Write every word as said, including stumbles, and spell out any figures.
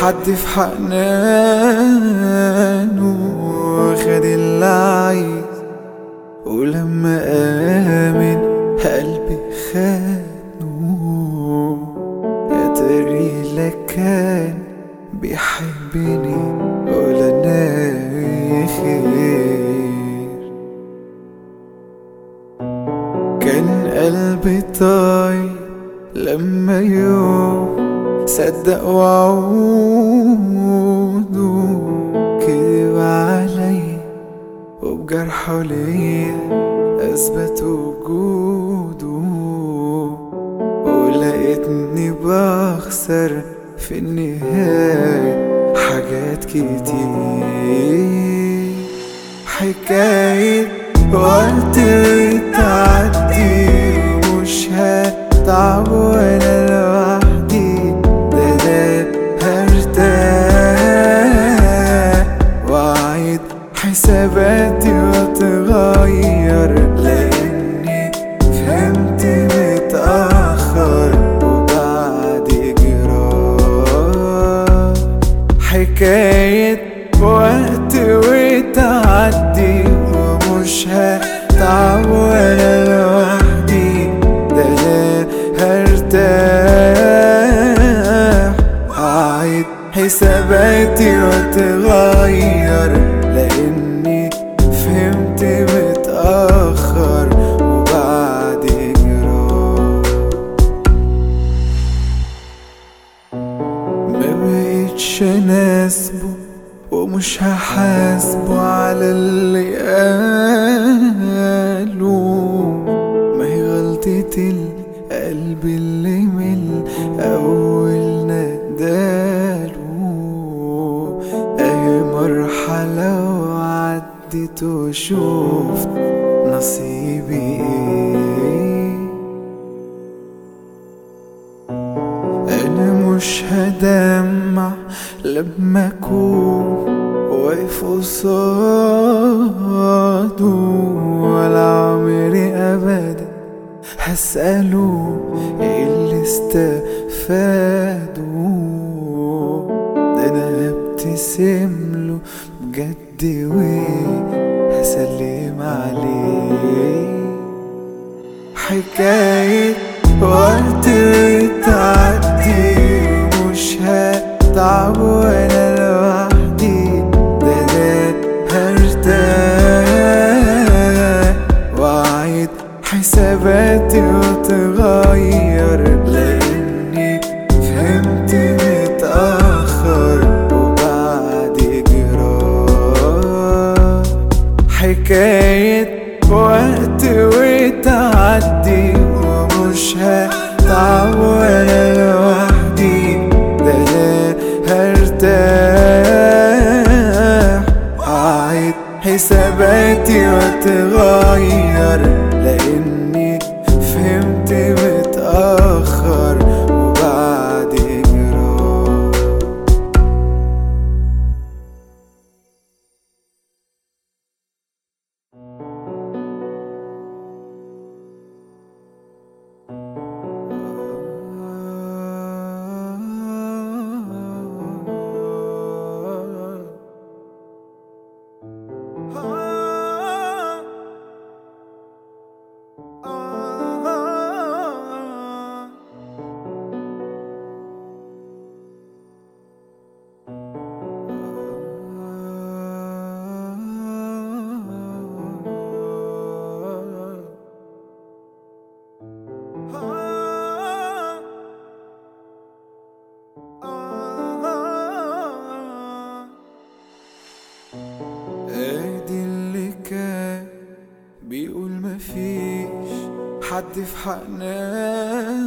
حد في حنانه خد اللي عايز، ولما آمن قلبي خانه. يا تري لا كان بيحبني ولا ناوي خير. كان قلبي طاير لما يوم صدق وعوده، كذب عليا وبجرحه ليا اثبت وجوده. ولقيتني بخسر في النهاية حاجات كتير. حكاية وقت بتعدي ومش هتعب وانا لوحدي. ده انا هرتاح واعيد حساباتي واتغير، لاني فهمت متأخر وبعد جراح. حكاية وقت وتعدي ومش هتعب وانا لوحدي. ده انا هرتاح اعيد حساباتي واتغير، لاني فهمت متأخر وبعد جراح. ما بقيتش اناسبه ومش هحاسبه على اللي قاله. ما هي غلطة القلب اللي من اول نداله. اهي مرحلة وعدت وشوفت نصيبي ايه. انا مش هدمع لما اكون واقف قصاده، ولا عمري ابدا هسأله ايه اللي استفاده. ده انا هبتسمله بجد وهسلم عليه. حكاية وقت بتعدي مش هتعب وانا لوحدي. ده انا هرتاح واعيد حساباتي واتغير، لاني فهمت متأخر وبعد جراح. حكاية وقت وتعدي ومش هتعب وانا لوحدي. ده انا هرتاح اعيد حساباتي واتغير، لاني فهمت متأخر وبعد جراح. ادي اللي كان بيقول مفيش حد في حنان